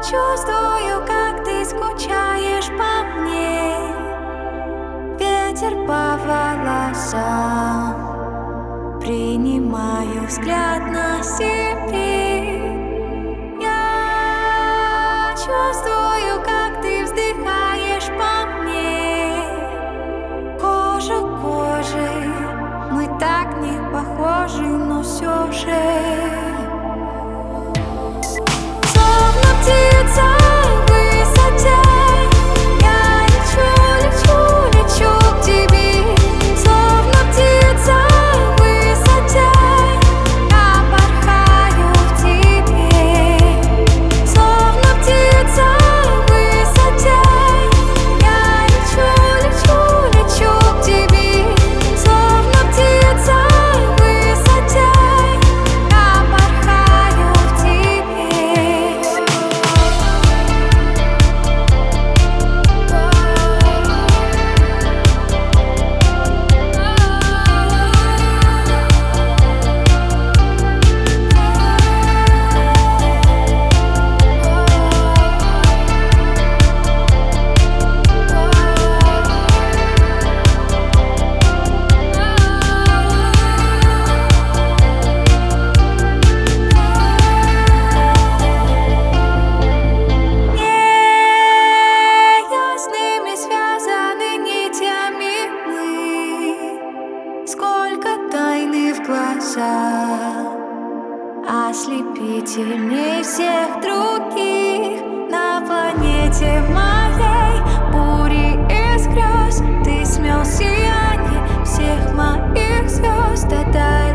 чувствую, как ты скучаешь по мне. Ветер по волосам, принимаю взгляд на себе. Я чувствую, как ты вздыхаешь по мне. Кожа к коже, мы так не похожи, но все же. Птица в высоте, я лечу к тебе. Словно птица в высоте, я порхаю в тебе. Словно птица в высоте, я лечу к тебе. Словно птица в высоте, я порхаю в тебе. Сколько тайны в глазах, ослепительней всех других на планете моей. Бури из грез, ты смел сияние всех моих звезд.